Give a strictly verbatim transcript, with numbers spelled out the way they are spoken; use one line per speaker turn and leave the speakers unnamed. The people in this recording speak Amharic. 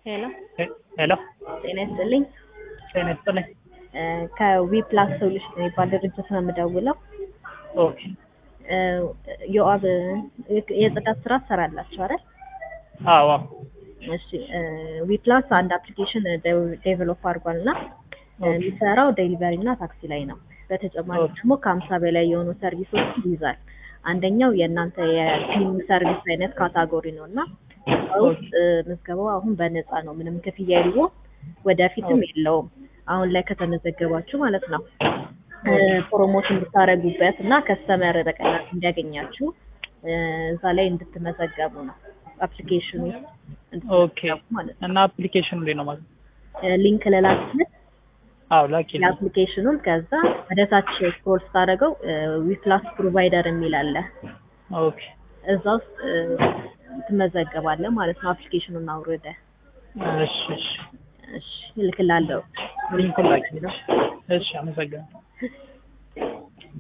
ሄሎ
ሄሎ
ጤና ይስጥልኝ።
ጤና ይስጥልኝ።
ከዊ ፕላስ ሶሉሽን የሚባል ድርጅት ነው የምደውለው።
ኦኬ
ዮአብ የጽዳት ስራ ትሰራላችሁ አይደል?
አዎ
እሺ ዊ ፕላስ አንድ አፕሊኬሽን ዴቨሎፕ አድርጓል እና የሚሰራው ዴሊቨሪ እና ታክሲ ላይ ነው። በተጨማሪ ደግሞ ከሀምሳ በላይ የሆኑ ሰርቪሶች ይይዛል። አንደኛው የእናንተ የክሊኒንግ ሰርቪስ አይነት ካታጎሪ ነው እና ውስጥ ምዝገባው አሁን በነፃ ነው፣ ምንም ክፍያ የለውም፣ ወደፊትም የለውም። አሁን ላይ ከተመዘገባችሁ ማለት ነው ፕሮሞት እንድታረጉበት እና ከስተመር በቀላሉ እንዲያገኛችሁ እዛ ላይ እንድትመዘገቡ ነው አፕሊኬሽኑ
ኦኬ ማለት ነው። እና አፕሊኬሽኑ ላይ ነው ማለት
ሊንክ ለላክልህ።
አዎ ላኪ
የአፕሊኬሽኑን ከዛ ወደ ታች ስክሮል ስታደርገው ዊ ፕላስ ፕሮቫይደር የሚል አለ።
ኦኬ
እዛ ውስጥ ትመዘገባለህ ማለት ነው። አፕሊኬሽኑን አውርደህ
እሺ እሺ
እሺ እልክልሃለሁ።
ሊንኩን ላኪ። እሺ አመሰግናለሁ።